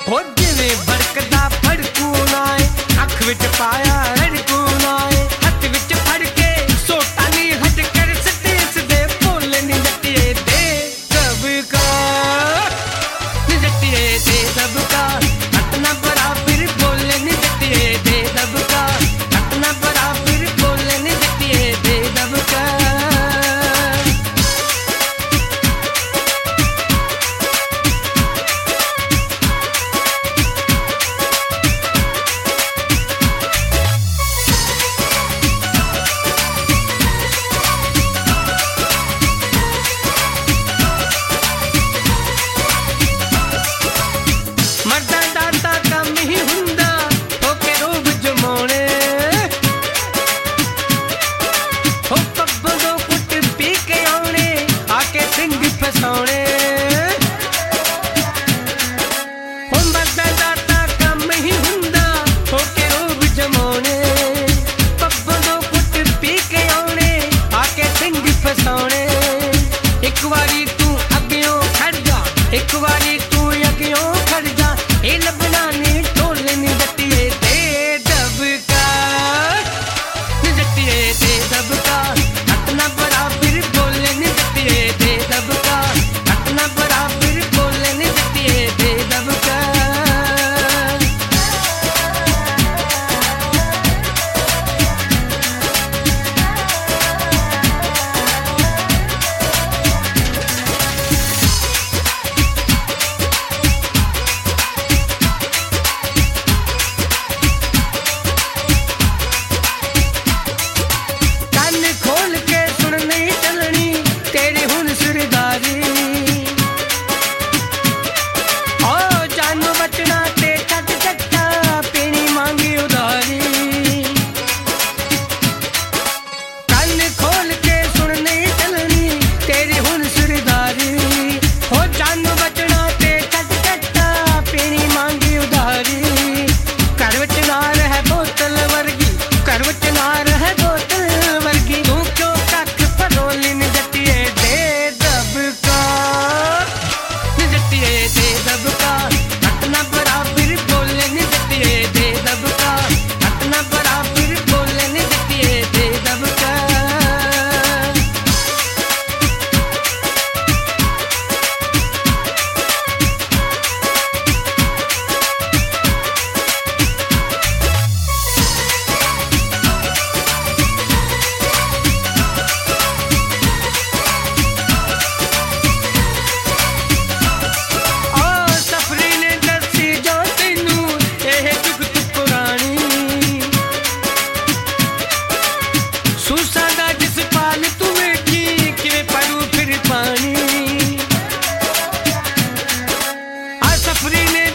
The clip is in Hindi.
हो जिवें भड़कदा भड़कू नाए, अख विच पाया रड़कू नाए, हथ विच फड़ के सोटा नी हट कर सदेस दे बोल नी जट्टिए दे सबका, नी जट्टिए दे सबका, अपना बराबर बोल नी जट्टिए दे सबका, अपना बराबर बोल नी जट्टिए दे सबका। एक बारी तू अग्यों खड़ जा, एक बारी तू अग्यों खड़ जा, ए लबना नी ढोल नी जट्टिए दे दबका, नी जट्टिए दे दबका, अपना बराबर बोल नी जट्टिए दे दबका, अपना बराबर बोल नी जट्टिए दे दबका। सफरी ने